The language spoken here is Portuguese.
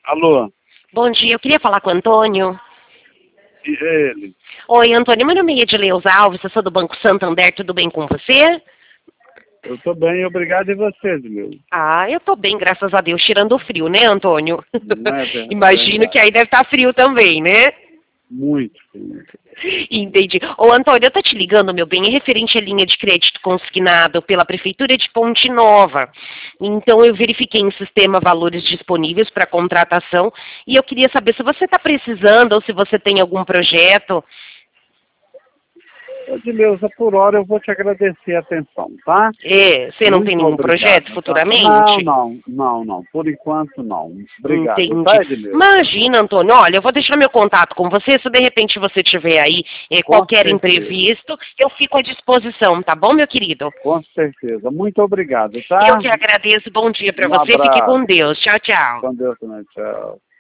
Alô? Bom dia, eu queria falar com o Antônio. E ele? Oi, Antônio, meu nome é Edileus Alves, eu sou do Banco Santander, tudo bem com você? Eu tô bem, obrigado. E você, meu? Ah, eu tô bem, graças a Deus, tirando o frio, né, Antônio? Não é Imagino que verdade. aí deve estar frio também, né? Muito feliz. Entendi. Ô, Antônio, eu tô te ligando, meu bem, é referente à linha de crédito consignado pela Prefeitura de Ponte Nova. Então, eu verifiquei em sistema valores disponíveis para contratação e eu queria saber se você está precisando ou se você tem algum projeto. Edileuza, por hora eu vou te agradecer a atenção, tá? É, você não tem Muito nenhum projeto obrigado, tá? futuramente? Não. Por enquanto, não. Obrigado, Entendi. tá, Edileuza? Imagina, Antônio, olha, eu vou deixar meu contato com você, se de repente você tiver aí Com qualquer certeza. imprevisto, eu fico à disposição, tá bom, meu querido? Com certeza. Muito obrigado, Eu tá? que agradeço, bom dia para Um você, fique abraço. com Deus. Tchau, tchau. Com Deus também. Tchau.